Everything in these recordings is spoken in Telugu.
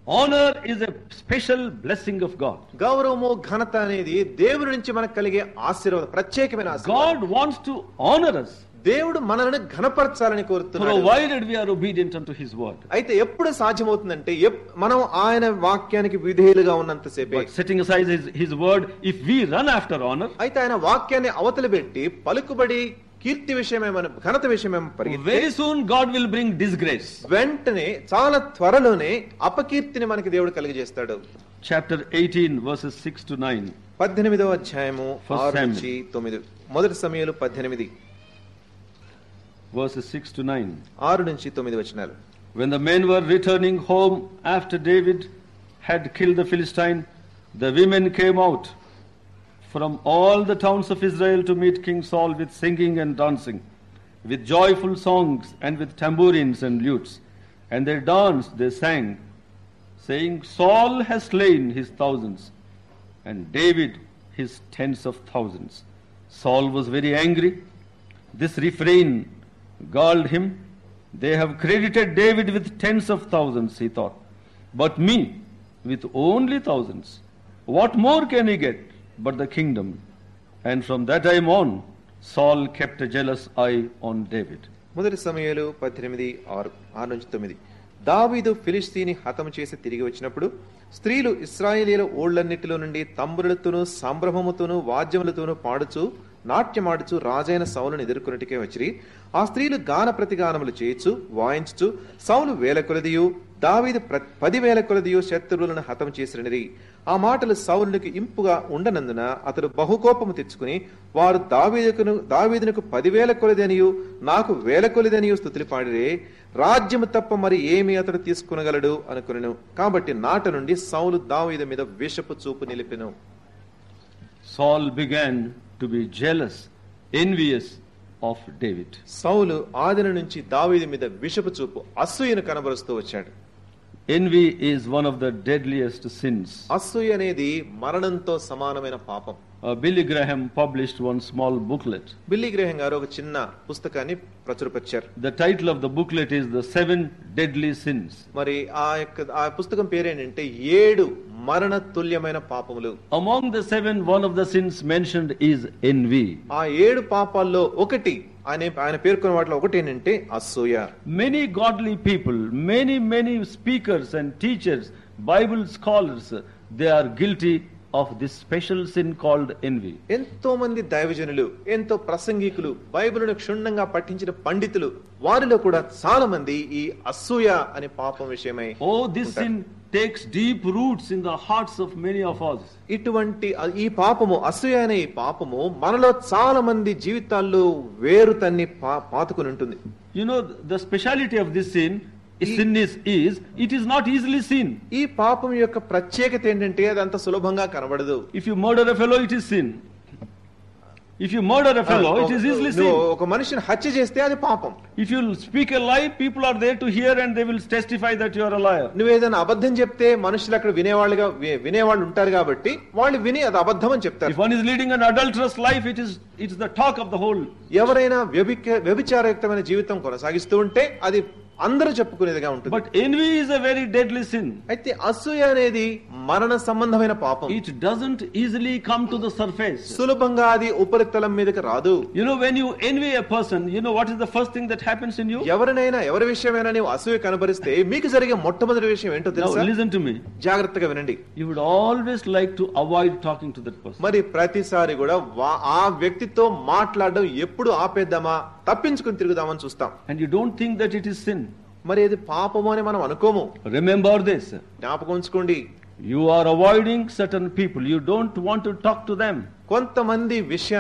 Honor is a special blessing of God. గౌరవము ఘనత అనేది దేవుని నుంచి మనకు కలిగే ఆశీర్వాదం, ప్రత్యేకమైన ఆశీర్వాదం. God wants to honor us, దేవుడు మనల్ని ఘనపరచాలని కోరుతున్నాడు. provided we are obedient unto his word. అయితే ఎప్పుడు సాధ్యమవుతుందంటే మనం ఆయన వాక్యానికి విధేయులుగా ఉన్నంతసేపే. Setting aside his word, if we run after honor, అయితే ఆయన వాక్యాన్ని అవతలి పెట్టి పలుకుబడి కీర్తి విషయమేమో ఘనత విషయమేమో పరిగెత్తి, very soon God will bring disgrace. వెంటనే చాలా త్వరలోనే అపకీర్తిని మనకి దేవుడు కలిగజేస్తాడు. Chapter 18 verses 6 to 9. 18వ అధ్యాయము 6 నుంచి 9. మొదటి సమూయేలు 18 verses 6 to 9. 6 నుంచి 9 వచనాలు. When the men were returning home after David had killed the Philistine, the women came out from all the towns of Israel to meet King Saul with singing and dancing, with joyful songs and with tambourines and lutes. And they danced, they sang, saying, Saul has slain his thousands, and David his tens of thousands. Saul was very angry. This refrain galled him. They have credited David with tens of thousands, he thought, but me with only thousands. What more can he get but the kingdom? And from that time on, Saul kept a jealous eye on David. మొదటి సమూయేలు 18:6 నుంచి 9. దావీదు ఫిలిష్తీని హతము చేసి తిరిగి వచ్చినప్పుడు స్త్రీలు ఇశ్రాయేలీయుల ఊళ్ళన్నిటిలో నుండి తంబురులతోనూ సంభ్రమముతోనూ వాద్యములతోనూ పాడుచు నాట్యమాడుచు రాజైన సౌలును ఎదుర్కొన్నటికే వచ్చిరి. ఆ స్త్రీలు గాన ప్రతిగానములు చేయుచు వాయించుచు సౌలు 1000 కొలదియు దావీదు 10,000 కొలదియు శత్రువులను హతం చేసినరి. ఆ మాటలు సౌలునికి ఇంపుగా ఉండనందున అతడు బహుకోపము తెచ్చుకుని, వారు దావీదునకు 10,000 కొలదనియు నాకు 1000 కొలదనియు స్తుతులు పాడిరే, రాజ్యము తప్ప మరి ఏమి అతడు తీసుకునగలడు అనుకునెను. కాబట్టి నాట నుండి సౌలు దావీదు మీద విషపు చూపు నిలిపెను. Saul began to be jealous, envious of David. సౌలు ఆదిన నుంచి దావీదు మీద విషపు చూపు, అసూయను కనబరుస్తూ వచ్చాడు. Envy is one of the deadliest sins. అసూయ అనేది మరణంతో సమానమైన పాపం. Billy Graham published one small booklet. Billy Graham గారు ఒక చిన్న పుస్తకాన్ని ప్రచురపరిచారు. The title of the booklet is The 7 Deadly Sins. మరి ఆ పుస్తకం పేరేంటంటే 7 మరణ తుల్యమైన పాపములు. Among the 7, one of the sins mentioned is envy. ఆ 7 పాపాల్లో ఒకటి ఆయన పేర్కొన్న వాటిలో ఒకటి ఏంటంటే అసూయ. Many godly people, many speakers and teachers, Bible scholars, they are guilty of this special sin called envy. ఎంతో మంది దైవజనులు, ఎంతో ప్రసంగికులు, బైబిలును క్షుణ్ణంగా పఠించిన పండితులు, వారిలో కూడా చాలా మంది ఈ అసూయ అనే పాపం విషయమై This sin takes deep roots in the hearts of many of us. ఇటువంటి ఈ పాపము, అసూయ అనే ఈ పాపము మనలో చాలా మంది జీవితాల్లో వేరు తన్ని పాతుకుని ఉంటుంది. You know, the speciality of this sin is it is not easily seen. ఈ పాపం యొక్క ప్రత్యేకత ఏంటంటే అది అంత సులభంగా కనబడదు. If you murder a fellow, it is sin. If you murder a fellow, it is easily seen. ఒక మనిషిని హత్య చేస్తే అది పాపం. If you speak a lie, people are there to hear and they will testify that you are a liar. నువ్వు ఏదైనా అబద్ధం చెప్తే మనుషులు అక్కడ వినేవాళ్ళు ఉంటారు కాబట్టి వాళ్ళు విని అది అబద్ధం అని చెప్తారు. If one is leading an adulterous life, it's the talk of the whole. ఎవరైనా వ్యభిచారయుక్తమైన జీవితం కొనసాగిస్తూ ఉంటే అది అందరూ చెప్పుకునేదిగా ఉంటుంది. But envy is a very deadly sin. అయితే అసూయ అనేది మరణ సంబంధమైన పాపం. It doesn't easily come to the surface. సులభంగా అది ఉపరితలం మీదకి రాదు. You know, when you envy a person, you know what is the first thing that happens in you? ఎవరి విషయమైనా నీవు అసూయ కనబరిస్తే మీకు జరిగే మొట్టమొదటి విషయం ఏంటో తెలుసా? Now listen to me. జాగ్రత్తగా వినండి. You would always like to avoid talking to that person. మరి ప్రతిసారి కూడా ఆ వ్యక్తితో మాట్లాడడం ఎప్పుడు ఆపేద్దామా, తప్పించుకుని తిరుగుదామని చూస్తాం. And you don't think that it is sin. మరి ఇది పాపము అని మనం అనుకోము. Remember this. జ్ఞాపకం ఉంచుకోండి. You are avoiding certain people. You don't want to talk to them. కొంతమంది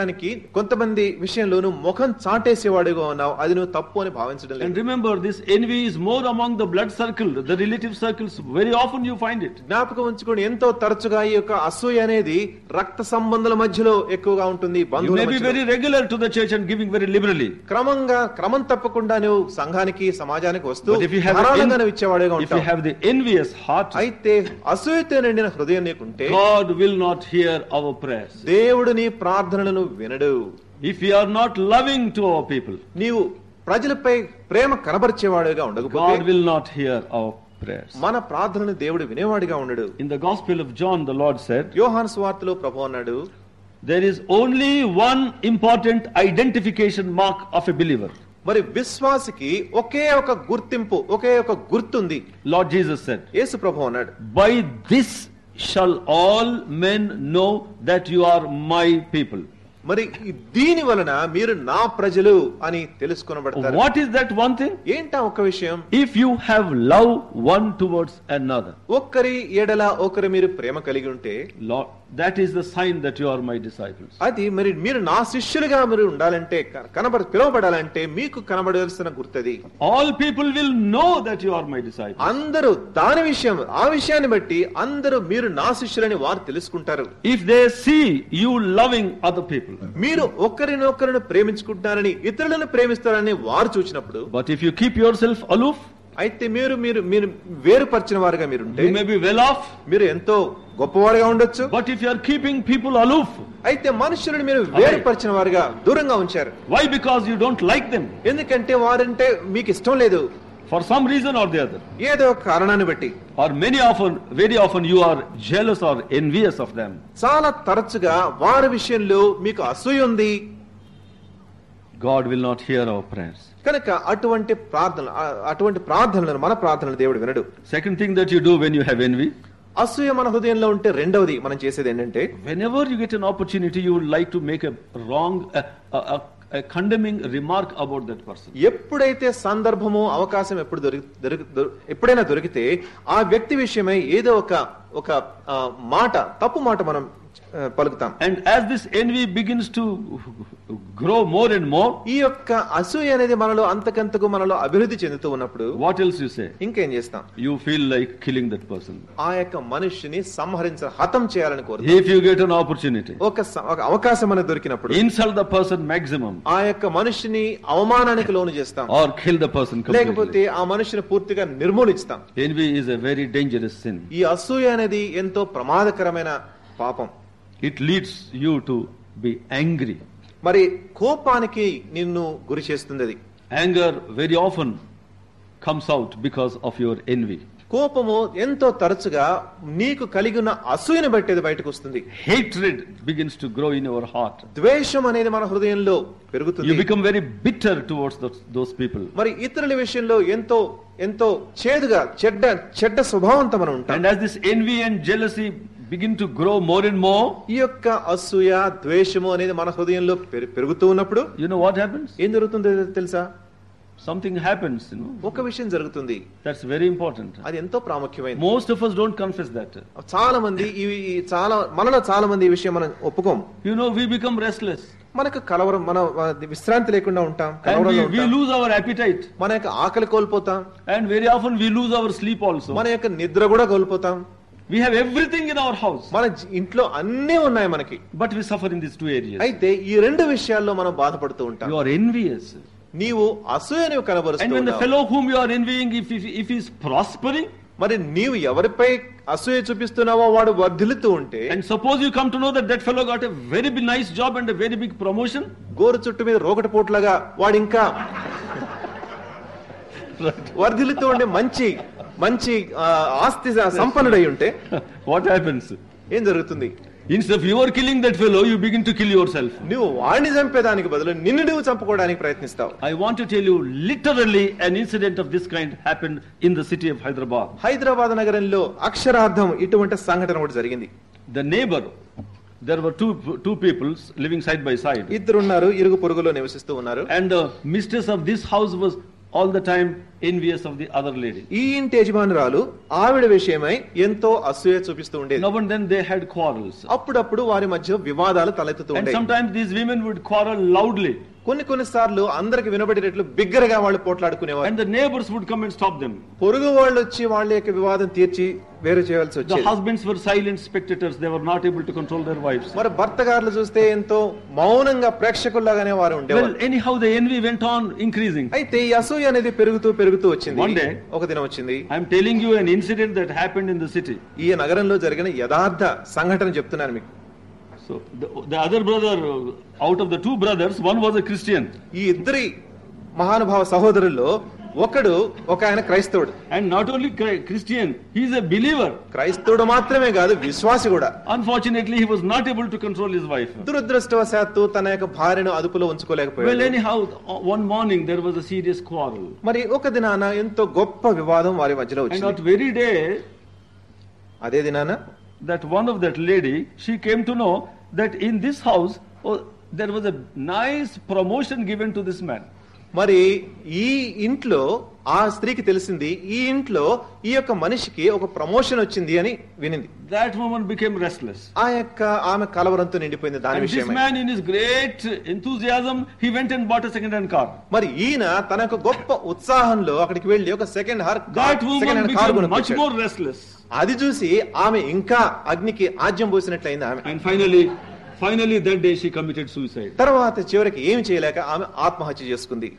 విషయంలో నువ్వు ముఖం చాటేసేవాడుగా ఉన్నావు, అది నువ్వు తప్పు అని భావించడం లేదు. And remember, this envy is more among the blood circle, the relative circles. Very often you find it. జ్ఞాపకం ఉంచుకోండి, ఎంతో తరచుగా ఈ యొక్క అసూయ అనేది రక్త సంబంధాల మధ్యలో ఎక్కువగా ఉంటుంది. You may be very regular to the church and giving very liberally. క్రమం తప్పకుండా నువ్వు సంఘానికి సమాజానికి వస్తూ ధారాళంగా ఇచ్చేవాడుగా ఉంటావు. If you have the envious heart, అయితే అసూయతో నిండిన హృదయం నీకుంటే God will not hear our prayers. దేవుడు నీ ప్రార్థనలను వినడు. If you are not loving to our people, నీవు ప్రజలపై ప్రేమ కనబరిచేవాడుగా ఉండకపోతే God will not hear our prayers. మన ప్రార్థనను దేవుడు వినేవాడిగా ఉండడు. In the Gospel of John, the Lord said, యోహాను సువార్తలో ప్రభువు అన్నాడు, there is only one important identification mark of a believer. మరి విశ్వాసికి ఒకే ఒక గుర్తింపు, ఒకే ఒక గుర్తుంది. Lord Jesus said, యేసు ప్రభువు అన్నాడు, by this shall all men know that you are my people. మరి దీని వలన మీరు నా ప్రజలు అని తెలుసుకొనబడతారు. What is that one thing? ఏంటా ఒక విషయం? If you have love one towards another. ఒక్కరి ఎడల ఒకరు మీరు ప్రేమ కలిగి ఉంటే, Lord, that is the sign that you are my disciples. అది మరి మీరు నా శిష్యులుగా మీరు ఉండాలంటే, పిలువబడాలంటే మీకు కనబడాల్సిన గుర్తది. All people will know that you are my disciples. అందరూ దాని విషయం, ఆ విషయాన్ని బట్టి అందరూ మీరు నా శిష్యులని వారు తెలుసుకుంటారు. If they see you loving other people. మీరు ఒకరినొకరిని ప్రేమించుకుంటారని, ఇతరులను ప్రేమిస్తారని వారు చూసినప్పుడు. But if you keep yourself aloof, అయితే మీరు మీరు మీరు వేరుపరిచిన వారుగా మీరుంటే, you may be well off, మీరు ఎంతో గొప్పవారుగా ఉండొచ్చు. but if you are keeping people aloof, అయితే మనుషులను మీరు వేరుపరిచిన వారుగా దూరంగా ఉంచారు. why? Because you don't like them. ఎందుకంటే వారంటే మీకు ఇష్టం లేదు, for some reason or the other. ఏదో ఒక కారణాన్ని బట్టి. Or very often you are jealous or envious of them. చాలా తరచుగా వారి విషయంలో మీకు అసూయ ఉంది. God will not hear our prayers. కనుక అటువంటి ప్రార్థనలను, మన ప్రార్థనలు దేవుడు వినడు. Second thing that you do when you have envy, అసూయ మన హృదయంలో ఉంటే రెండవది మనం చేసేది ఏంటంటే, whenever you get an opportunity you would like to make a wrong a condemning remark about that person. ఎప్పుడైతే సందర్భము, అవకాశం ఎప్పుడైనా దొరికితే ఆ వ్యక్తి విషయమై ఏదో ఒక మాట, తప్పు మాట మనం పలుకుతాం. And as this envy begins to grow more and more, ఈ యొక్క అసూయ అనేది మనలో అంతకంతకు మనలో అభివృద్ధి చెందుతూ ఉన్నప్పుడు, what else you say? ఇంకేం చేస్తాం? You feel like killing that person. ఆ యొక్క మనిషిని హతం చేయాలని కోరుతాం. If you get an opportunity, ఒక అవకాశం అనేది దొరికినప్పుడు, insult the person maximum, ఆ యొక్క మనిషిని అవమానానికి లోను చేస్తాం, or kill the person completely. లేకపోతే ఆ మనిషిని పూర్తిగా నిర్మూలిస్తాం. Envy is a very dangerous sin. ఈ అసూయ అనేది ఎంతో ప్రమాదకరమైన పాపం. It leads you to be angry. మరి కోపానికి నిన్ను గురి చేస్తుంది అది. Anger very often comes out because of your envy. కోపము ఎంతో తరచుగా నీకు కలిగిన అసూయను బట్టి అది బయటకు వస్తుంది. Hatred begins to grow in your heart. ద్వేషం అనేది మన హృదయంలో పెరుగుతుంది. You become very bitter towards those people. మరి ఇతరుల విషయంలో ఎంతో ఎంతో చేదుగా, చెడ్డ స్వభావంతో మనం ఉంటాం. And as this envy and jealousy begin to grow more and more, ఈ యొక్క అసూయ, ద్వేషము అనేది మన హృదయంలో పెరుగుతూ ఉన్నప్పుడు, you know what happens? ఏం జరుగుతుందో తెలుసా? Something happens, ఒక విషయం జరుగుతుంది. That's very important. అది ఎంతో ప్రాముఖ్యమైనది. Most of us don't confess that. మనలో చాలా మంది ఈ విషయం మనం ఒప్పుకోం. We become restless. మనకు కలవరం, మన విశ్రాంతి లేకుండా ఉంటాం. We lose our appetite. మన యొక్క ఆకలి కోల్పోతాం. And very often we lose our sleep also. మన యొక్క నిద్ర కూడా కోల్పోతాం. We have everything in our house. మన ఇంట్లో అన్నీ ఉన్నాయి మనకి. But we suffer in these two areas. అయితే ఈ రెండు విషయాల్లో మనం బాధపడుతూ ఉంటాం. You are envious. నీవు అసూయను కనబరుస్తూ And when the fellow whom you are envying, if he is prospering, మరి నీవు ఎవరిపై అసూయ చూపిస్తున్నావో వాడు వర్ధిల్లుతూ ఉంటే, and suppose you come to know that fellow got a very big nice job and a very big promotion, గోరు చుట్టు మీద రోకటి పోట్లాగా వాడు ఇంకా వర్ధిల్లుతూ ఉండే మంచి ఆస్తి సంపన్నుడై ఉంటే, what happens? ఏం జరుగుతుంది? Instead of you are killing that fellow, you begin to kill yourself. నువ్వు వాడిని చంపేదానికి బదులు నిన్ను నువ్వు చంపుకోవడానికి ప్రయత్నిస్తావు. I want to tell you, literally an incident of this kind happened in the city of Hyderabad. Hyderabad నగరంలో అక్షరార్థం ఇటువంటి సంఘటన ఒకటి జరిగింది. The neighbor, there were two people living side by side. ఇద్దరు ఉన్నారు, ఇరుగు పొరుగులో నివసిస్తూ ఉన్నారు. And the mistress of this house was all the time envious of the other lady. ఈ ఇంటి యజమానురాలు ఆవిడ విషయమై ఎంతో అసూయ చూపిస్తూ ఉండేది. Now and then they had quarrels. అప్పుడప్పుడు వారి మధ్య వివాదాలు తలెత్తుతూ ఉండేవి. And sometimes these women would quarrel loudly. కొన్ని సార్లు అందరికి వినబడేటట్లు బిగ్గరగా వాళ్ళు పోట్లాడుకునేవారు. And the neighbors would come and stop them. పొరుగు వాళ్ళు వచ్చి వాళ్ళ యొక్క వివాదం తీర్చి వేరు చేయాల్సి వచ్చేది. The husbands were silent spectators. They were not able to control their wives. మరి భర్తగారులు చూస్తే ఎంతో మౌనంగా ప్రేక్షకుల్లాగానే వారు ఉండేవారు. Well, anyhow the envy went on increasing. అయితే ఈ అసూయ అనేది పెరుగుతూ వచ్చింది. One day, ఒక దినం వచ్చింది. I am telling you an incident that happened in the city. ఈ నగరంలో జరిగిన యథార్థ సంఘటన చెప్తున్నాను మీకు. So the other brother, out of the two brothers, one was a Christian. ఈ ఇద్దరి మహానుభావ సహోదరుల్లో ఒకడు ఒక ఆయన క్రైస్తవుడు. And not only Christian, he is a believer. క్రైస్తవుడు మాత్రమే కాదు, విశ్వాసి కూడా. Unfortunately, he was not able to control his wife. దురదృష్టవశాత్తు తన యొక్క భార్యను అదుపులో ఉంచుకోలేకపోయాడు. Well, anyhow, one morning there was a serious quarrel. మరి ఒక దినాన ఎంతో గొప్ప వివాదం వారి మధ్యలో And వచ్చింది. that very day, అదే దినాన that one of that lady, she came to know that in this house, there was a nice promotion given to this man. మరి ఈ ఇంట్లో ఆ స్త్రీకి తెలిసింది, ఈ ఇంట్లో ఈ యొక్క మనిషికి ఒక ప్రమోషన్ వచ్చింది అని వినింది. That woman became restless. ఆమె కలవరంతో నిండిపోయింది దాని And this విషయమై. man in his great enthusiasm, he went and bought a second-hand car. మరి ఈయన తన యొక్క గొప్ప ఉత్సాహంలో అక్కడికి వెళ్లి ఒక second That woman hand car became much కొనుక్కొచ్చాడు. more restless. అది చూసి ఆమె ఇంకా అగ్నికి ఆజ్యం పోసినట్లయింది ఆమె. And finally that day she committed suicide. తర్వాత చివరికి ఏమి చేయలేక ఆమె ఆత్మహత్య చేసుకుంది.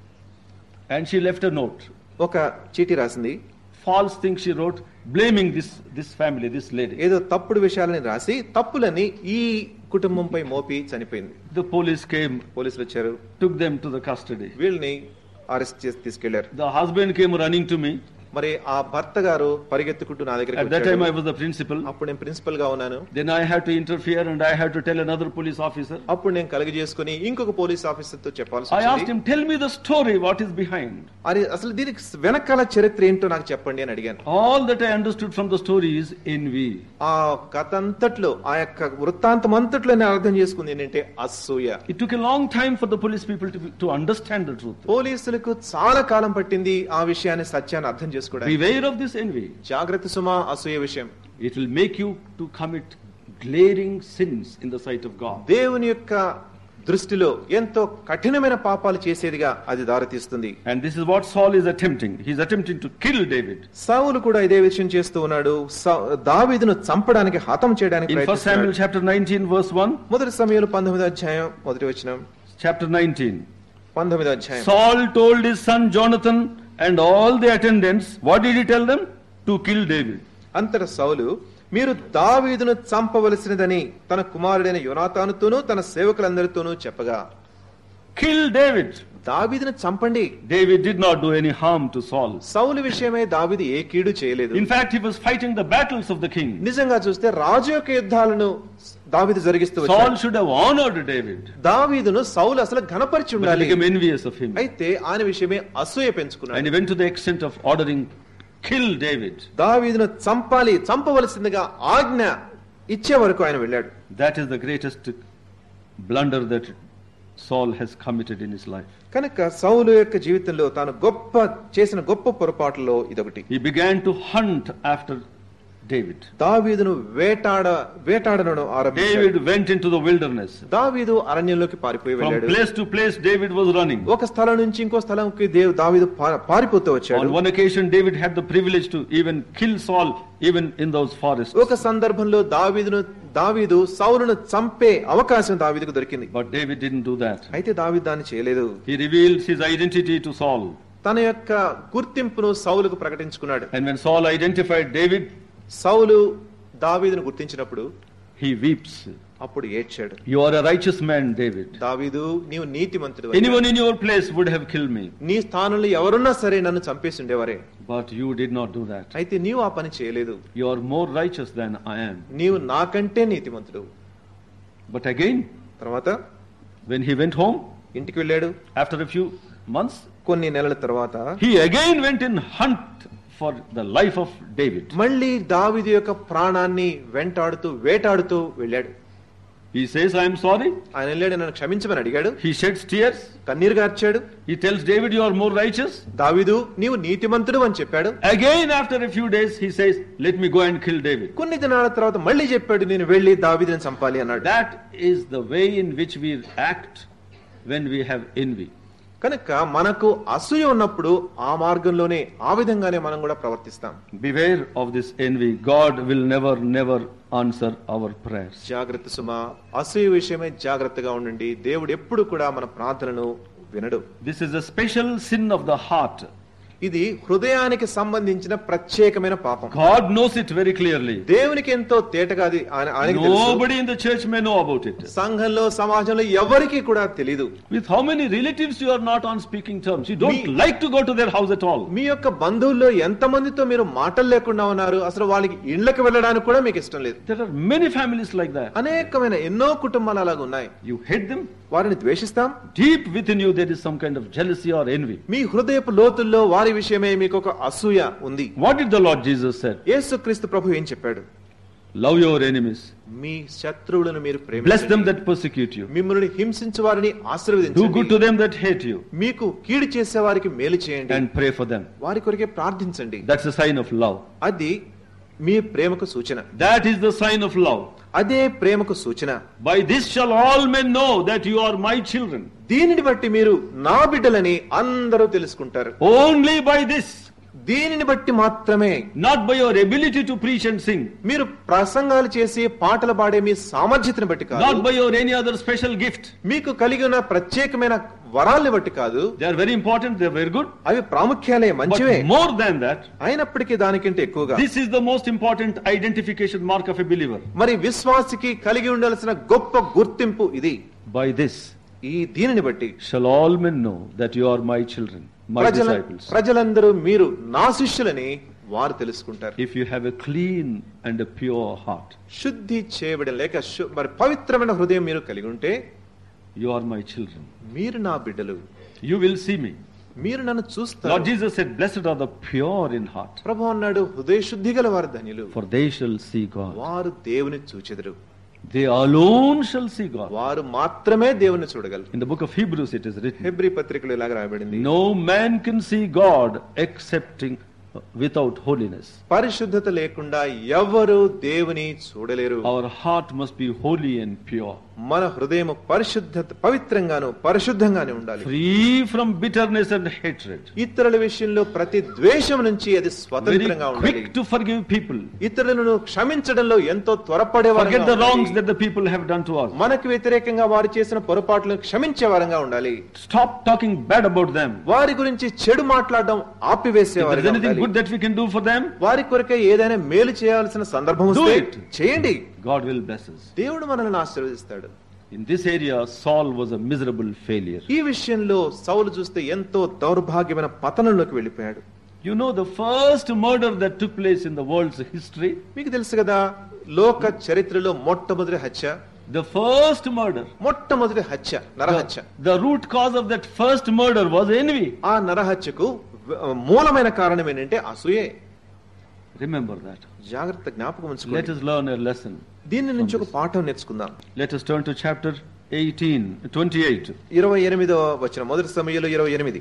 And she left a note. ఒక చీటీ రాసింది. False things she wrote, blaming this family, this lady. ఏదో తప్పుడు విషయాలని రాసి తప్పులని ఈ కుటుంబంపై మోపి చనిపోయింది. The police came, పోలీసులు వచ్చారు, took them to the custody. వీళ్ళని అరెస్ట్ చేసి తీసుకెళ్లారు. The husband came running to me. మరి ఆ భర్త గారు పరిగెత్తుకుంటూ నా దగ్గరికి At that time I వచ్చాడు. was the principal. అప్పుడు నేను ప్రిన్సిపల్ గా ఉన్నాను. Then I had to interfere and I had to tell another police officer. అప్పుడు నేను కలుగజేసుకుని ఇంకొక పోలీస్ ఆఫీసర్ తో చెప్పాల్సి I asked వచ్చింది. him, tell me the story, what is behind. అరే అసలు దీనికి వెనకాల చరిత్ర ఏంటో నాకు చెప్పండి అని అడిగాను. All that I understood from the story is envy. ఆ కథ అంతట్లో, ఆ యొక్క వృత్తాంతం అంతట్లో నేను అర్థం చేసుకుంది ఏంటంటే అసూయ. It took a long time for the police people to understand the truth. పోలీసులకు చాలా కాలం పట్టింది ఆ విషయాన్ని, సత్యాన్ని అర్థం చేసుకోవడానికి. Beware of this envy. జాగ్రత్త సుమా అసూయ విషయం. It will make you to commit glaring sins in the sight of God. దేవుని యొక్క దృష్టిలో ఎంతో కఠినమైన పాపాలు చేసేదిగా అది దారితీస్తుంది. And this is what Saul is attempting. He is attempting to kill David. సౌలు కూడా ఇదే విషయం చేస్తూ ఉన్నాడు. దావీదును చంపడానికి, హతం చేయడానికి In 1 Samuel ప్రయత్నిస్తున్నాడు. chapter 19 verse 1. మొదటి సమయంలో 19వ అధ్యాయం మొదటి వచనం. Chapter 19. 19వ అధ్యాయం. Saul told his son Jonathan and all the attendants, what did he tell them? To kill David. అంతట సౌలు, మీరు దావీదును చంపవలసినదని తన కుమారుడైన యోనాతానుతోనూ తన సేవకులందరితోనూ చెప్పగా, Kill David. దావీదును చంపండి. David did not do any harm to Saul. సౌలు విషయమై దావీదు ఏ కీడు చేయలేదు. In fact, he was fighting the battles of the king. నిజంగా చూస్తే రాజు యొక్క యుద్ధాలను దావీదు జరిగిస్తూ Saul వచ్చాడు. should have honored David. దావీదును సౌలు అసలు ఘనపరిచి But he ఉండాలి. became envious of him. అయితే ఆయన విషయమే అసూయ And పెంచుకున్నాడు. he went to the extent of ordering, kill David. దావీదును చంపాలి, చంపవలసిందిగా ఆజ్ఞ ఇచ్చే వరకు ఆయన వెళ్ళాడు. That is the greatest blunder that Saul has committed in his life. కనుక సౌలు యొక్క జీవితంలో తాను చేసిన గొప్ప పొరపాట్లలో ఇదొకటి. He began to hunt after David. దావీదును వేటాడను ఆరంభించాడు. David went into the wilderness. దావీదు అరణ్యంలోకి పారిపోయి From వెళ్ళాడు. place to place David was running. ఒక స్థలం నుంచి ఇంకో స్థలంకి దావీదు పారిపోతూ వచ్చాడు. On one occasion David had the privilege to even kill Saul even in those forests. ఒక సందర్భంలో దావీదు సౌలును చంపే అవకాశం దావీదుకు దొరికింది. But David didn't do that. అయితే దావీదు దాన్ని చేయలేదు. He revealed his identity to Saul. తన యొక్క గుర్తింపును సౌలుకు ప్రకటించుకున్నాడు. And when Saul identified David, సౌలు దావీదును గుర్తించినప్పుడు he weeps. అప్పుడు ఏడ్చాడు. You are a righteous man, David. దావీదు, నీవు నీతిమంతుడు. Anyone in your place would have killed me. నీ స్థానంలో ఎవరున్నా సరే నన్ను చంపేసి ఉండేవారే. But you did not do that. అయితే నీవు ఆ పని చేయలేదు. You are more righteous than I am. నీవు నాకంటే నీతిమంతుడు. But again, తర్వాత when he went home, ఇంటికి వెళ్ళాడు. after a few months, కొన్ని నెలల తర్వాత he again went in hunt for the life of David. మళ్ళీ దావీదు యొక్క ప్రాణాన్ని వేటాడుతూ వెళ్ళాడు. He says, I am sorry. ఆయన వెళ్ళాడు, నన్ను క్షమించమని అడిగాడు. He sheds tears. కన్నీరు గార్చాడు. He tells David, you are more righteous. దావీదు, నీవు నీతిమంతుడు అని చెప్పాడు. Again after a few days he says, let me go and kill David. కొన్ని దినాల తర్వాత మళ్ళీ చెప్పాడు, నేను వెళ్ళి దావీదుని చంపాలి అన్నాడు. That is the way in which we act when we have envy. కనుక మనకు అసూయ ఉన్నప్పుడు ఆ మార్గంలోనే, ఆ విధంగానే మనం కూడా ప్రవర్తిస్తాం. Beware of this envy. God will never answer our prayers. జాగ్రత్త సుమా, అసూయ విషయమై జాగ్రత్తగా ఉండండి. దేవుడు ఎప్పుడు కూడా మన ప్రార్థనను వినడు. This is a special sin of the heart. ఇది హృదయానికి సంబంధించిన ప్రత్యేకమైన పాపం. God knows it very clearly. దేవునికి ఎంతో తేటగా అది ఆయనకి తెలుసు. Nobody in the church may know about it. సంఘంలో సమాజంలో ఎవరికి కూడా తెలియదు. With how many relatives you are not on speaking terms? You don't like to go to their house at all. మీ యొక్క బంధువుల్లో ఎంతమందితో మీరు మాటలు లేకుండా ఉన్నారు, అసలు వాళ్ళకి ఇళ్ళకి వెళ్ళడానికి కూడా మీకు ఇష్టం లేదు. There are many families like that. అనేకమైన ఎన్నో కుటుంబాలు అలాగా ఉన్నాయి. You hate them. వారిని ద్వేషిస్తాం. Deep within you there is some kind of jealousy or envy. మీ హృదయపు లోతుల్లో వారి విషయమే మీకు ఒక అసూయ ఉంది. What did the Lord Jesus say? యేసుక్రీస్తు ప్రభు ఏం చెప్పాడు? Love your enemies. మీ శత్రువులను మీరు ప్రేమించండి. Bless them that persecute you. మిమ్మల్ని హింసించు వారిని ఆశీర్వదించండి. Do good to them that hate you. మీకు కీడు చేసే వారికి మేలు చేయండి. And pray for them. వారి కొరకే ప్రార్థించండి. That's a sign of love. అది మీ ప్రేమకు సూచన. That is the sign of love. అదే ప్రేమకు సూచన. By this shall all men know that you are my children. దీనిని బట్టి మీరు నా బిడ్డలని అందరూ తెలుసుకుంటారు. Only by this. దీనిని బట్టి మాత్రమే. Not by your ability to preach and sing. మీరు ప్రసంగాలు చేసి పాటలు పాడే మీ సామర్థ్యతను బట్టి కాదు. Not by your any other special gift. మీకు కలిగి ఉన్న ప్రత్యేకమైన వరాల్ని బట్టి కాదు. They are very important, they are very good. అవి ప్రాముఖ్యాలే, మంచివే. But more than that, అయినప్పటికీ దానికంటే ఎక్కువగా this is the most important identification mark of a believer. మరి విశ్వాసికి కలిగి ఉండాల్సిన గొప్ప గుర్తింపు ఇది. By this ఈ దీనిని బట్టి shall all men know that you are my children, my disciples. ప్రజలందరూ మీరు నా శిష్యులని వారు తెలుసుకుంటారు. If you have a clean and a pure heart. శుద్ధి చేయబడిన లేక మరి పవిత్రమైన హృదయం మీరు కలిగి ఉంటే, you are my children. మీరు నా బిడ్డలు. You will see me. మీరు నన్ను చూస్తారు. Lord Jesus said, blessed are the pure in heart. ప్రభువు అన్నాడు, హృదయ శుద్ధి గల వారు ధన్యులు. For they shall see God. వారు దేవుని చూచెదరు. They alone shall see God. వారు మాత్రమే దేవుని చూడగలరు. In the book of Hebrews it is written. Hebrew పత్రికలో ఇలాగ రాయబడింది. No man can see God excepting without holiness. పరిశుద్ధత లేకుండా ఎవరు దేవుని చూడలేరు. Our heart must be holy and pure. మన హృదయం పవిత్రంగాను పరిశుద్ధంగానే ఉండాలి. Free from bitterness and hatred. ఇతరుల విషయంలో ప్రతి ద్వేషం నుంచి అది స్వతంత్రంగా ఉండాలి. Quick to forgive people. ఇతరులను క్షమించడంలో ఎంతో త్వరపడేవారుగా Forget the wrongs that the people have done to us. మనకు వ్యతిరేకంగా వారు చేసిన పొరపాట్లను క్షమించే వారంగా ఉండాలి. Stop talking bad about them. వారి గురించి చెడు మాట్లాడడం ఆపివేసేవారు. Is there anything good that we can do for them? వారి కొరకే ఏదైనా మేలు చేయాల్సిన సందర్భం వస్తే చేయండి. God will bless us. దేవుడు మనల్ని ఆశీర్వదిస్తాడు. In this area Saul was a miserable failure. ఈ విషయంలో సౌలు చూస్తే ఎంతో దౌర్భాగ్యమైన పతనంలోకి వెళ్ళిపోయాడు. You know the first murder that took place in the world's history? మీకు తెలుసు కదా, లోక చరిత్రలో మొట్టమొదటి హత్య. The first murder. మొట్టమొదటి హత్య, నరహత్య. The root cause of that first murder was envy. ఆ నరహత్యకు మూలమైన కారణం ఏంటంటే అసూయే. Remember that. జాగ్రత్త జ్ఞాపకం ఉంచుకోండి. Let us learn a lesson. దీని నుంచి ఒక పాఠం నేర్చుకుందాం. Let us turn to chapter 28. 28వ వచనం, మొదటి సమూయేలు 28.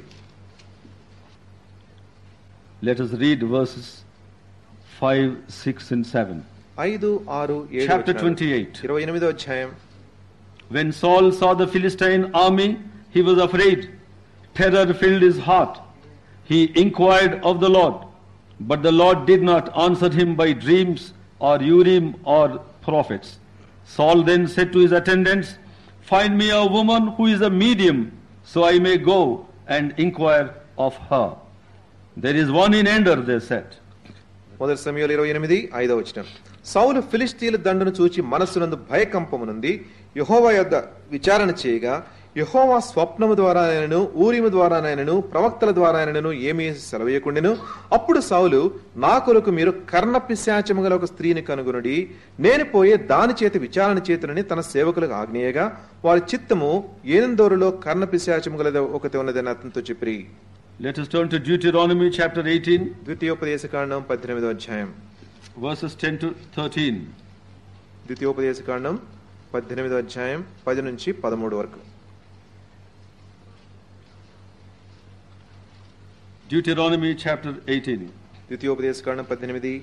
Let us read verses 5, 6 and 7. 5, 6, 7. Chapter 28. 28వ అధ్యాయం. When Saul saw the Philistine army, he was afraid. Terror filled his heart. He inquired of the Lord, but the Lord did not answer him by dreams or Urim or prophets. Saul then said to his attendants, find me a woman who is a medium, so I may go and inquire of her. There is one in Endor, they said. మొదటి సమూయేలు 28:5 వచనం. సౌలు ఫిలిష్తీయుల దండును చూచి మనస్సునందు భయకంపమునుంది. యెహోవా యొద్ద విచారణ చేయగా, యెహోవా స్వప్నము ద్వారానైనను ఊరిము ద్వారానైనను ప్రవక్తల ద్వారానైనను ఏమీ సెలవీయకుండెను. అప్పుడు సౌలు, నా కొరకు మీరు కర్ణపిశాచము గల ఒక స్త్రీని కనుగొనుడి, నేను పోయే దాని చేత విచారణ చేతునని తన సేవకులకు ఆజ్ఞేయగా, వారి చిత్తము ఏనందోరులో కర్ణపిశాచము గల ఒకటి ఉన్నదని అతనితో చెప్పిరి. Let us turn to Deuteronomy chapter 18. ద్వితీయోపదేశకాండం 18వ అధ్యాయం. Verses 10 to 13. ద్వితీయోపదేశకాండం 18వ అధ్యాయం 10 నుంచి 13 వరకు. Deuteronomy chapter 18. ద్వితీయోపదేశకాండం 18.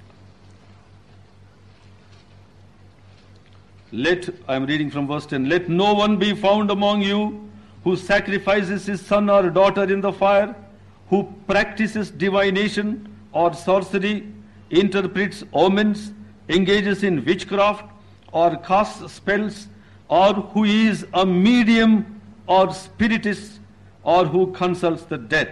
I am reading from verse 10. Let no one be found among you who sacrifices his son or daughter in the fire, who practices divination or sorcery, interprets omens, engages in witchcraft, or casts spells, or who is a medium or spiritist, or who consults the dead.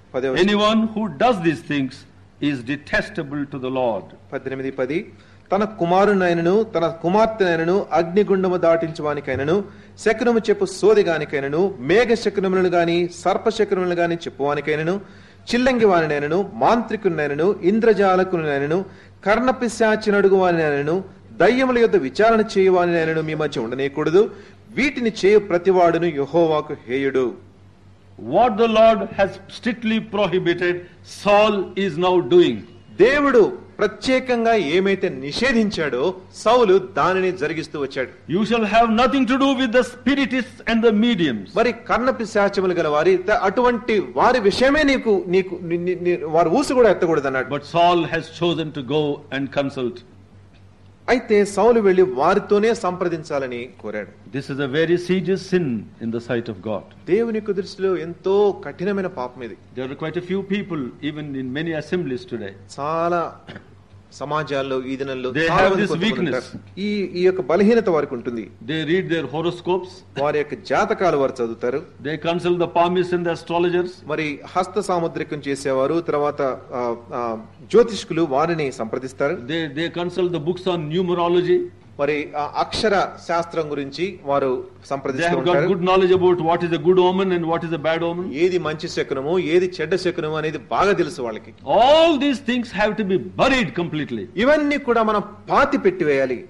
Anyone who does these things is detestable to the Lord. 18:10 తన కుమారునైనను తన కుమార్తెనైనను అగ్నిగుండము దాటించువానికైనను శకునము చెప్పు సోదిగానికైనను మేఘ శకునములను గాని సర్ప శకునములను గాని చెప్పువానికైనను చిల్లంగి వానినైనను మాంత్రికునైనను ఇంద్రజాలకునైనను కర్ణపిశాచినడుగువానినైనను దయ్యముల యొద్ద విచారణ చేయువానినైనను మీ మధ్య ఉండనేకూడదు. వీటిని చేయు ప్రతివాడును యెహోవాకు హేయుడు. What the Lord has strictly prohibited, Saul is now doing. దేవుడు ప్రత్యేకంగా ఏమైతే నిషేధించాడో సౌలు దానిని జరిగిస్తూ వచ్చాడు. You shall have nothing to do with the spiritists and the mediums. మరి కర్ణపిశాచములు గల వారి అటువంటి వారి విషయమే నీకు వారి ఊసు కూడా ఎత్తకూడదు అన్నాడు. But Saul has chosen to go and consult. అయితే సౌలు వెళ్లి వారితోనే సంప్రదించాలని కోరాడు. This is a very serious sin in the sight of God. దేవుని దృష్టిలో ఎంతో కఠినమైన పాపం ఇది. There are quite a few people even in many assemblies today. చాలా సమాజాల్లో ఈ దినాల్లో They have this weakness. ఈ యొక్క బలహీనత వారికి ఉంటుంది. They read their horoscopes. వారి యొక్క జాతకాలు వారు చదువుతారు. They consult the palmists and the astrologers. మరి హస్త సాముద్రికం చేసేవారు తర్వాత జ్యోతిష్కులు వారిని సంప్రదిస్తారు. They consult the books on numerology. మరి అక్షర శాస్త్రం గురించి వారు సంప్రదిస్తూ ఉంటారు. They have got good knowledge about what is a good omen and what is a bad omen. ఏది మంచి శకునము ఏది చెడ్డ శకునము అనేది బాగా తెలుసు వాళ్ళకి. All these things have to be buried completely. ఇవన్నీ కూడా మనం పాతి పెట్టివేయాలి.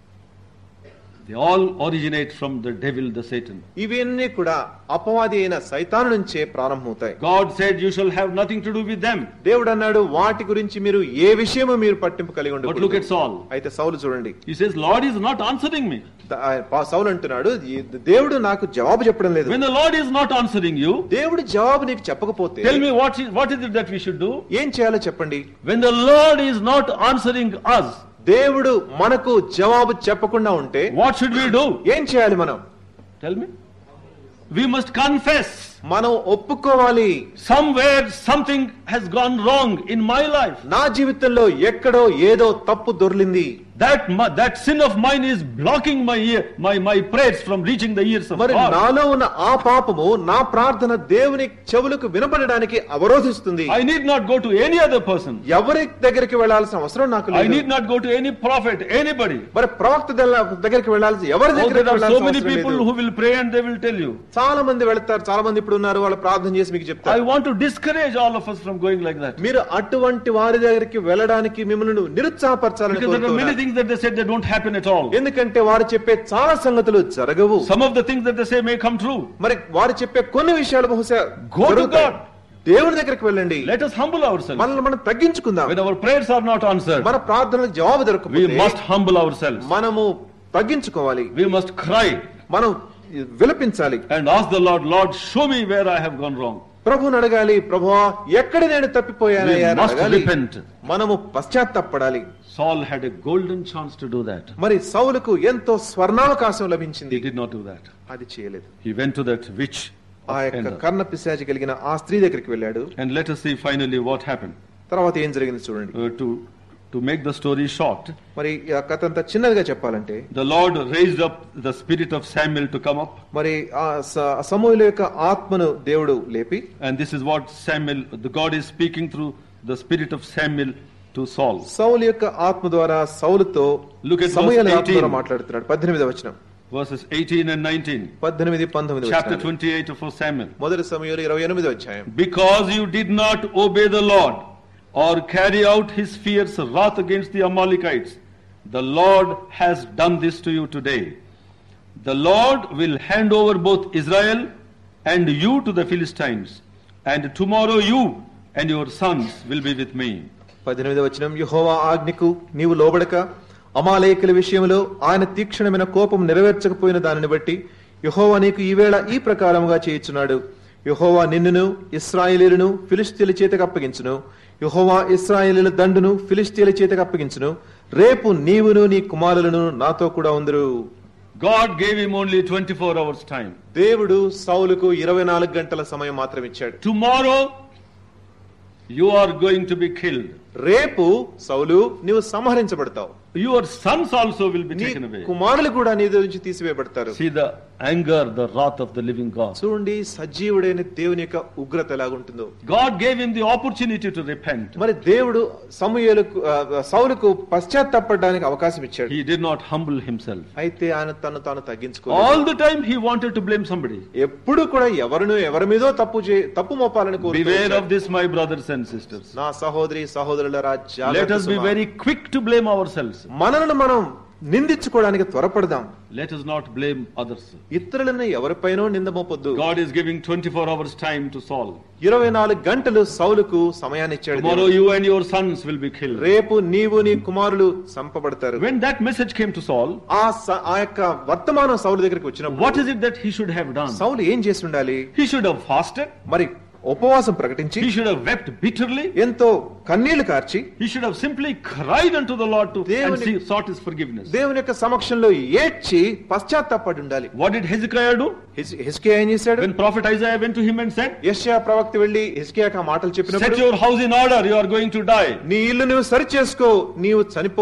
They all originate from the devil, the Satan. ఇవన్నీ కూడా అపవాది అయిన సైతాను నుంచే ప్రారంభమవుతాయి. God said you shall have nothing to do with them. దేవుడు అన్నాడు వాటి గురించి మీరు ఏ విషయము మీరు పట్టింపు కలిగి ఉండకూడదు. But look at Saul. అయితే సౌలు చూడండి. He says Lord is not answering me. సౌలు అంటున్నాడు దేవుడు నాకు జవాబు చెప్పడం లేదు. When the Lord is not answering you, దేవుడు జవాబు నీకు చెప్పకపోతే tell me what is it that we should do? ఏం చేయాలో చెప్పండి. When the Lord is not answering us, దేవుడు మనకు జవాబు చెప్పకుండా ఉంటే what should we do? ఏం చేయాలి మనం? Tell me. We must confess. మనం ఒప్పుకోవాలి. Somewhere something has gone wrong in my life. నా జీవితంలో ఎక్కడో ఏదో తప్పు దొర్లింది. That sin of mine is blocking my prayers from reaching the ears of God. మరి నాలో ఉన్న ఆ పాపము నా ప్రార్థన దేవుని చెవులకు వినపడడానికి అవరోధిస్తుంది. I need not go to any other person. ఎవరి దగ్గరికి వెళ్ళాల్సిన అవసరం నాకు లేదు. I need not go to any prophet, anybody. మరి ప్రవక్త దగ్గరికి వెళ్ళాల్సిన ఎవరి దగ్గరికి వెళ్ళాల్సిన అవసరం లేదు. So many people who will pray and they will tell you. చాలా మంది వెళ్తారు చాలా మంది ఇప్పుడు ఉన్నారు వాళ్ళు ప్రార్థన చేసి మీకు చెప్తారు. I want to discourage all of us from going like that. మీరు అటువంటి వారి దగ్గరికి వెళ్ళడానికి మిమ్మల్ని నిరుత్సాహపరచాలని కోరుతున్నాను. That they said they don't happen at all. ఎందుకంటే వారు చెప్పే చాలా సంగతులు జరగవు. Some of the things that they say may come true. మరి వారు చెప్పే కొన్ని విషయాలు బహుశా go to God. దేవుని దగ్గరికి వెళ్ళండి. Let us humble ourselves. మనల్ని మనం తగ్గించుకుందాం. When our prayers are not answered, మన ప్రార్థనలకు జవాబు దొరకకపోతే we must humble ourselves. మనము తగ్గించుకోవాలి. We must cry. మనం విలపించాలి. And ask the Lord, show me where I have gone wrong. ప్రభువుని అడగాలి. ప్రభువా ఎక్కడ నేను తప్పిపోయానయ్యా అని అడగాలి. మనము పశ్చాత్తాపపడాలి. Saul had a golden chance to do that. మరి సౌలుకు ఎంతో స్వర్ణావకాశం లభించింది. He did not do that. అది చేయలేదు. He went to that witch. ఆ యొక్క కర్ణపిశాచి కలిగిన ఆ స్త్రీ దగ్గరికి వెళ్ళాడు. And let us see finally what happened. తర్వాత ఏం జరిగింది చూడండి. To make the story short, మరి ఆ కథ అంతా చిన్నదిగా చెప్పాలంటే the Lord raised up the spirit of Samuel to come up. మరి ఆ సమూయేలు యొక్క ఆత్మను దేవుడు లేపి, and this is what the God is speaking through the spirit of Samuel to Saul. సౌలు యొక్క ఆత్మ ద్వారా సౌలుతో సమూయేలు ఆత్మ ద్వారా మాట్లాడుతున్నాడు. 18వ వచనం. Verses 18 and 19. 18 19 Chapter 28 of 1 Samuel. మొదటి సమూయేలు 28వ అధ్యాయం. Because you did not obey the Lord or carry out his fierce wrath against the Amalekites, the Lord has done this to you today. The Lord will hand over both Israel and you to the Philistines, and tomorrow you and your sons will be with me. 18వ వచనం. యెహోవా ఆజ్ఞకు నీవు లోబడక అమాలేకుల విషయంలో ఆయన తీక్షణమైన కోపం నెరవేర్చకపోయిన దానిని బట్టి యెహోవా నీకు ఈవేళ ఈ ప్రకారముగా చేయుచున్నాడు. యెహోవా నిన్నును ఇశ్రాయేలీయులను ఫిలిష్తీయుల చేతికి అప్పగించును. యెహోవా ఇశ్రాయేలీయుల దండును ఫిలిష్తీయుల చేతికి అప్పగించును. రేపు నీవును నీ కుమారులను నాతో కూడా ఉందురు. God gave him only 24 hours time. దేవుడు సౌలుకు 24 గంటల సమయం మాత్రమే ఇచ్చాడు. Tomorrow you are going to be killed. రేపు సౌలు నీవు సంహరించబడతావు. Your sons also will be taken away. కుమారులు కూడా నీ నుంచి తీసివేయబడతారు. See, the anger, the wrath of the living God. చూడండి సజీవుడైన దేవుని యొక్క ఉగ్రత ఎలాగుంటుందో. God gave him the opportunity to repent. మరి దేవుడు సౌలుకు పశ్చాత్తాపడడానికి అవకాశం ఇచ్చాడు. He did not humble himself. అయితే ఆయన తాను తగ్గించుకోలేదు. All the time he wanted to blame somebody. ఎప్పుడు కూడా ఎవరి మీదో తప్పు మోపాలని కోరుతూ Beware of this, my brothers and sisters. నా సహోదరి సహోదరులారా, Let us be very quick to blame ourselves. మనల్ని మనం నిందించుకోవడానికి త్వరపడదాం. Let us not blame others. ఇతరులను ఎవరిపైనో నింద మోపొద్దు. God is giving 24 hours time to Saul. 24 గంటలు సౌలుకు సమయాన్ని ఇచ్చాడు. Tomorrow you and your sons will be killed. రేపు నీవు నీ కుమారులు చంపబడతారు. When that message came to Saul, ఆ యొక్క వర్తమానం సౌలు దగ్గరికి వచ్చినప్పుడు, what is it that he should have done? సౌలు ఏం చేసి ఉండాలి? He should have fasted. మరి ఉపవాసం ప్రకటించి, he should have wept bitterly, ఎంతో కన్నీళ్లు కార్చి, he should have simply cried unto the Lord and sought his forgiveness. దేవుని యొక్క సమక్షంలో ఏడ్చి పశ్చాత్తాపడి ఉండాలి. What did Hezekiah do? హిజ్కియా ఏం చేశాడు? When prophet Isaiah went to him and said, యెషయా ప్రవక్త వెళ్ళి హిజ్కియాకు ఆ మాటలు చెప్పినప్పుడు, set your house in order, you are going to die. నీ ఇల్లు నువ్వు సరి చేసుకో, నీవు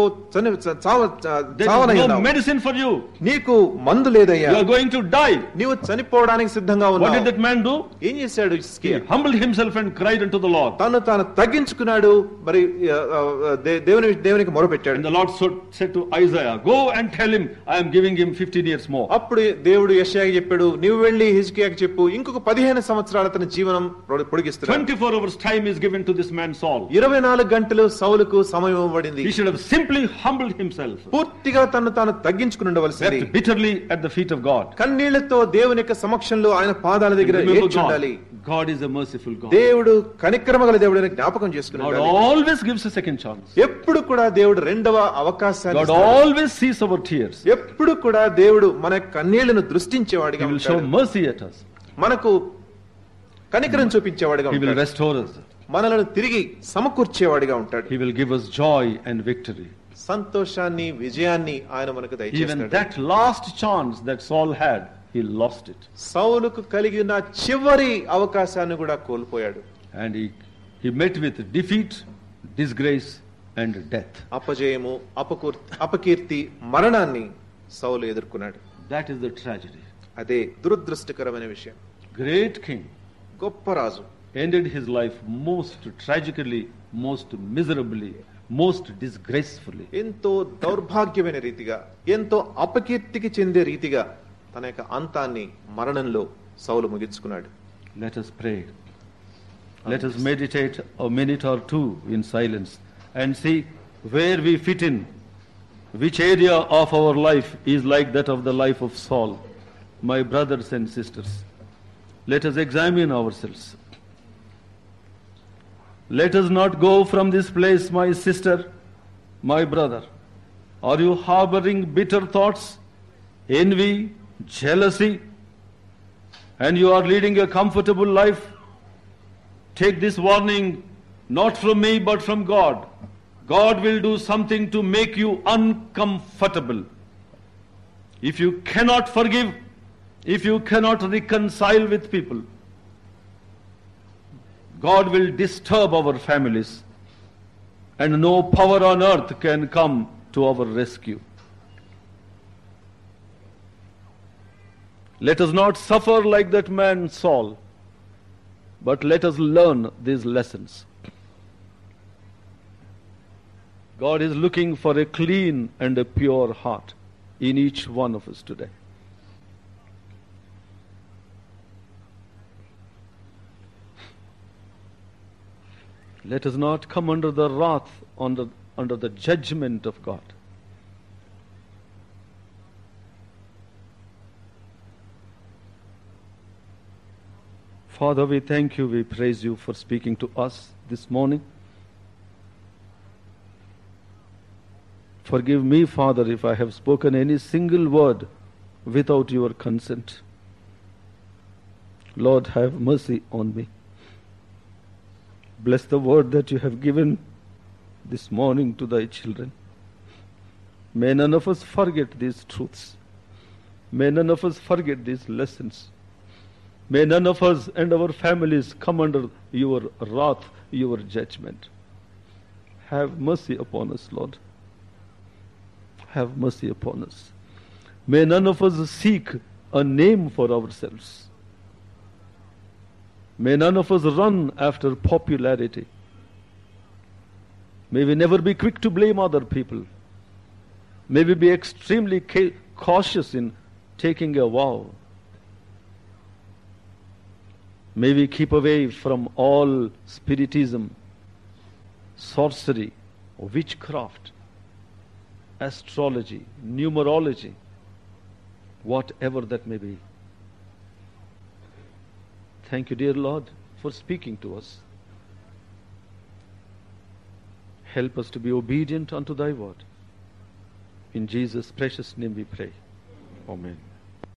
చావనయ్యావు. No medicine for you. నీకు మందు లేదయ్యా. You are going to die. నీవు చనిపోవడానికి సిద్ధంగా ఉన్నావు. What did that man do? ఏం చేశాడు హిజ్కియా? Humbled himself and cried unto the Lord. తాను తగ్గించుకున్నాడు, మరి దేవునికి మొరపెట్టాడు. And the Lord said to Isaiah, go and tell him I am giving him 15 years more. అప్పుడు దేవుడు యెషయాకి చెప్పాడు, నీవు వెళ్ళి హిజ్కియాకి చెప్పు, ఇంకొక 15 సంవత్సరాల తన జీవనం పొడిగిస్తున్నాడు. 24 hours time is given to this man Saul. 24 గంటలు సౌలుకు సమయం ఇవ్వబడింది. He should have simply humbled himself. పూర్తిగా తాను తగ్గించుకుని ఉండవలసింది. Wept bitterly at the feet of God. కన్నీళ్లతో దేవుని యొక్క సమక్షంలో ఆయన పాదాల దగ్గర ఏడ్చుండాలి. God is a merciful God. దేవుడు కనికరమగల దేవుడని జ్ఞాపకం చేసుకున్నాడు. God always gives a second chance. ఎప్పుడు కూడా దేవుడు రెండవ అవకాశాన్ని God always sees our tears. ఎప్పుడు కూడా దేవుడు మన కన్నీళ్లను దృష్టించేవాడిగా ఉంటాడు. He will show mercy at us. మనకు కనికరం చూపించేవాడిగా ఉంటాడు. He will restore us. మనలను తిరిగి సమకూర్చేవాడిగా ఉంటాడు. He will give us joy and victory. సంతోషాన్ని, విజయాన్ని ఆయన మనకు దయచేస్తాడు. Even that last chance that Saul had, he lost it. సౌలుకు కలిగిన చివరి అవకాశాన్ని కూడా కోల్పోయాడు. And he met with defeat, disgrace and death. అపజయము, అపకీర్తి, మరణాన్ని సౌలు ఎదుర్కొన్నాడు. That is the tragedy. అదే దురదృష్టకరమైన విషయం. Great king, గొప్ప రాజు, ended his life most tragically, most miserably, most disgracefully. ఎంతో దౌర్భాగ్యమైన రీతిగా, ఎంతో అపకీర్తికి చెందే రీతిగా తన యొక్క అంతాన్ని మరణంలో సౌలు ముగించుకున్నాడు. Let us pray. Let us meditate a minute or two in silence and see where we fit in. Which area of our life is like that of the life of Saul? My brothers and sisters, let us examine ourselves. Let us not go from this place, my sister, my brother. Are you harboring bitter thoughts, envy, jealousy, and you are leading a comfortable life? Take this warning not from me but from God. God will do something to make you uncomfortable. If you cannot forgive, if you cannot reconcile with people, God will disturb our families, and no power on earth can come to our rescue. Let us not suffer like that man Saul, but let us learn these lessons. God is looking for a clean and a pure heart in each one of us today. Let us not come under the wrath, under the judgment of God. Father, we thank you, we praise you for speaking to us this morning. Forgive me, Father, if I have spoken any single word without your consent. Lord, have mercy on me. Bless the word that you have given this morning to thy children. May none of us forget these truths. May none of us forget these lessons. May none of us and our families come under your wrath, your judgment. Have mercy upon us, Lord. Have mercy upon us. May none of us seek a name for ourselves. May none of us run after popularity. May we never be quick to blame other people. May we be extremely cautious in taking a vow. May we keep away from all spiritism, sorcery, witchcraft, astrology, numerology, whatever that may be. Thank you, dear Lord, for speaking to us. Help us to be obedient unto thy word. In Jesus' precious name we pray. Amen.